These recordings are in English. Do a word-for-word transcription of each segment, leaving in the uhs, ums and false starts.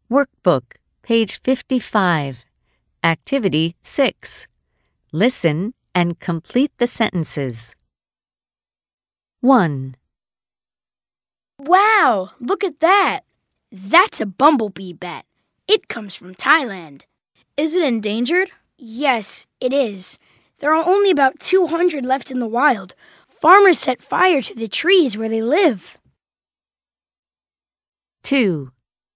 Workbook, page fifty-five. Activity six. Listen and complete the sentences. one. Wow, look at that. That's a bumblebee bat. It comes from Thailand. Is it endangered? Yes, it is. There are only about two hundred left in the wild. Farmers set fire to the trees where they live. two.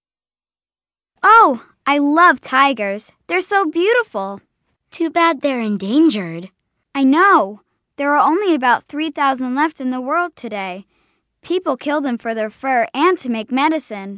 Oh, I love tigers. They're so beautiful. Too bad they're endangered. I know. There are only about three thousand left in the world today. People kill them for their fur and to make medicine.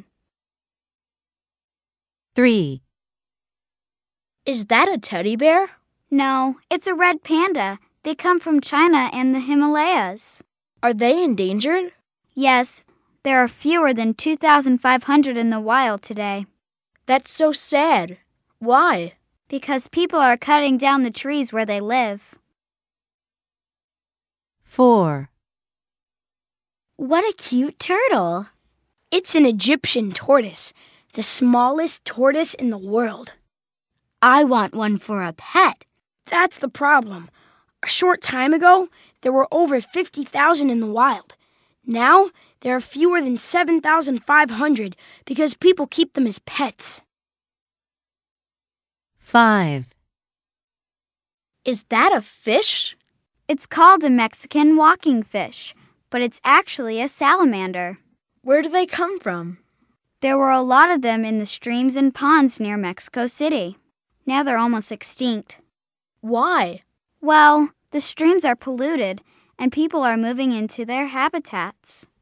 three. Is that a teddy bear? No, it's a red panda. They come from China and the Himalayas. Are they endangered? Yes, there are fewer than two thousand five hundred in the wild today. That's so sad. Why? Because people are cutting down the trees where they live. four. What a cute turtle. It's an Egyptian tortoise, the smallest tortoise in the world. I want one for a pet. That's the problem. A short time ago, there were over fifty thousand in the wild. Now, there are fewer than seven thousand five hundred because people keep them as pets. five. Is that a fish? It's called a Mexican walking fish, but it's actually a salamander. Where do they come from? There were a lot of them in the streams and ponds near Mexico City. Now they're almost extinct. Why? Well, the streams are polluted, and people are moving into their habitats.